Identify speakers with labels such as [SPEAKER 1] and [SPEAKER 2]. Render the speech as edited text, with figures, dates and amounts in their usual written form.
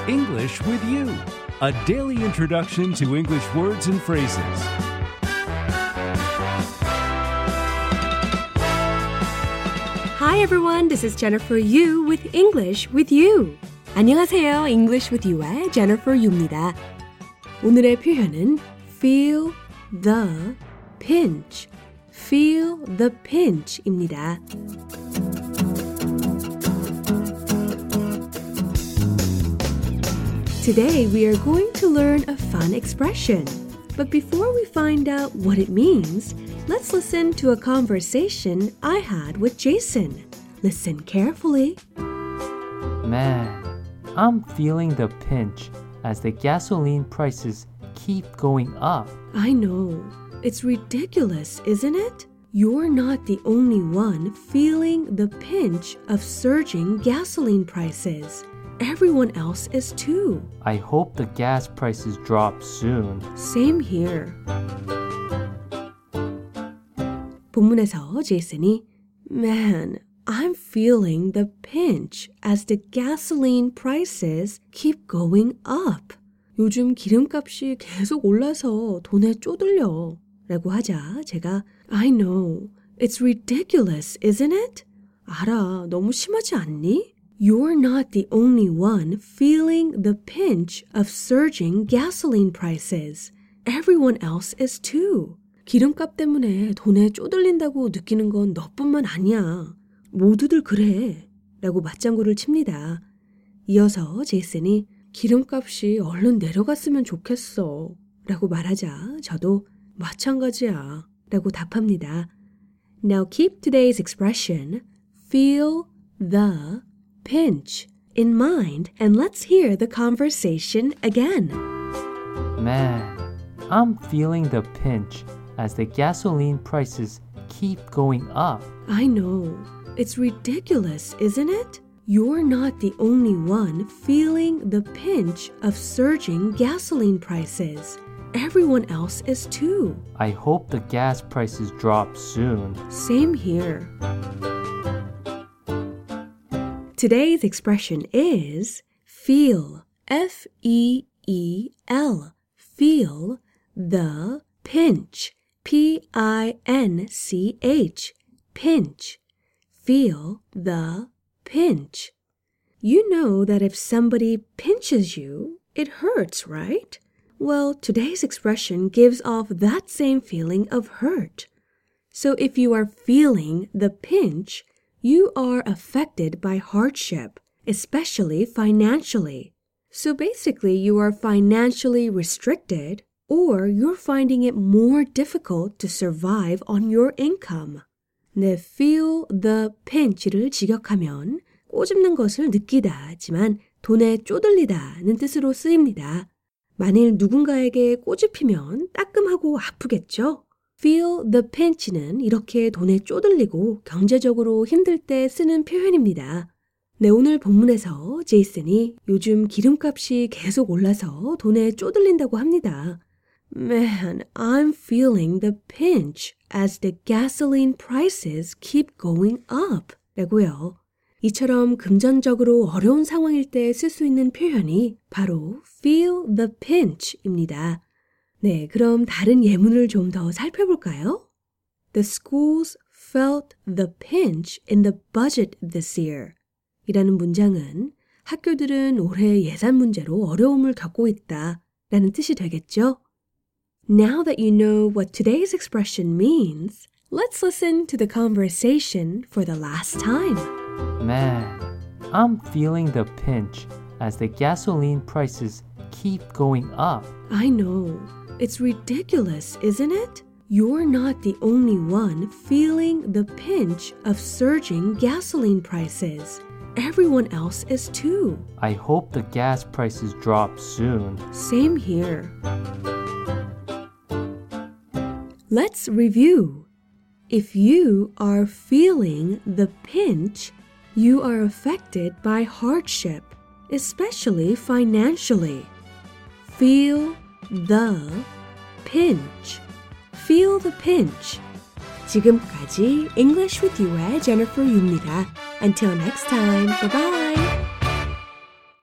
[SPEAKER 1] English with You, a daily introduction to English words and phrases.
[SPEAKER 2] Hi everyone, this is Jennifer Yu with English with You. 안녕하세요, English with You의 Jennifer Yu입니다. 오늘의 표현은 feel the pinch, feel the pinch입니다. Today we are going to learn a fun expression. But before we find out what it means, let's listen to a conversation I had with Jason. Listen carefully.
[SPEAKER 3] Man, I'm feeling the pinch as the gasoline prices keep going up.
[SPEAKER 2] I know. It's ridiculous, isn't it? You're not the only one feeling the pinch of surging gasoline prices. Everyone else is too.
[SPEAKER 3] I hope the gas prices drop soon.
[SPEAKER 2] Same here. 본문에서 제이슨이 Man, I'm feeling the pinch as the gasoline prices keep going up. 요즘 기름값이 계속 올라서 돈에 쪼들려. 라고 하자 제가 I know. It's ridiculous, isn't it? 알아. 너무 심하지 않니? You're not the only one feeling the pinch of surging gasoline prices. Everyone else is too. 기름값 때문에 돈에 쪼들린다고 느끼는 건 너뿐만 아니야. 모두들 그래. 라고 맞장구를 칩니다. 이어서 제이슨이 기름값이 얼른 내려갔으면 좋겠어. 라고 말하자 저도 마찬가지야. 라고 답합니다. Now keep today's expression, feel the pinch, in mind and let's hear the conversation again.
[SPEAKER 3] Man, I'm feeling the pinch as the gasoline prices keep going up.
[SPEAKER 2] I know. It's ridiculous, isn't it? You're not the only one feeling the pinch of surging gasoline prices. Everyone else is too.
[SPEAKER 3] I hope the gas prices drop soon.
[SPEAKER 2] Same here. Today's expression is feel, F-E-E-L, feel the pinch, P-I-N-C-H, pinch, feel the pinch. You know that if somebody pinches you, it hurts, right? Well, today's expression gives off that same feeling of hurt. So if you are feeling the pinch, you are affected by hardship, especially financially. So basically, you are financially restricted or you're finding it more difficult to survive on your income. 네, feel the pinch를 직역하면 꼬집는 것을 느끼다지만 돈에 쪼들리다는 뜻으로 쓰입니다. 만일 누군가에게 꼬집히면 따끔하고 아프겠죠? Feel the pinch는 이렇게 돈에 쪼들리고 경제적으로 힘들 때 쓰는 표현입니다. 네, 오늘 본문에서 제이슨이 요즘 기름값이 계속 올라서 돈에 쪼들린다고 합니다. Man, I'm feeling the pinch as the gasoline prices keep going up. 라고요. 이처럼 금전적으로 어려운 상황일 때 쓸 수 있는 표현이 바로 feel the pinch입니다. 네, 그럼 다른 예문을 좀 더 살펴볼까요? The schools felt the pinch in the budget this year. 이라는 문장은 학교들은 올해 예산 문제로 어려움을 겪고 있다 라는 뜻이 되겠죠? Now that you know what today's expression means, let's listen to the conversation for the last time.
[SPEAKER 3] Man, I'm feeling the pinch as the gasoline prices keep going up.
[SPEAKER 2] I know. It's ridiculous, isn't it? You're not the only one feeling the pinch of surging gasoline prices. Everyone else is too.
[SPEAKER 3] I hope the gas prices drop soon.
[SPEAKER 2] Same here. Let's review. If you are feeling the pinch, you are affected by hardship, especially financially. Feel the pinch. Feel the pinch. 지금까지 English with You의 Jennifer Yu입니다. Until next time, bye-bye.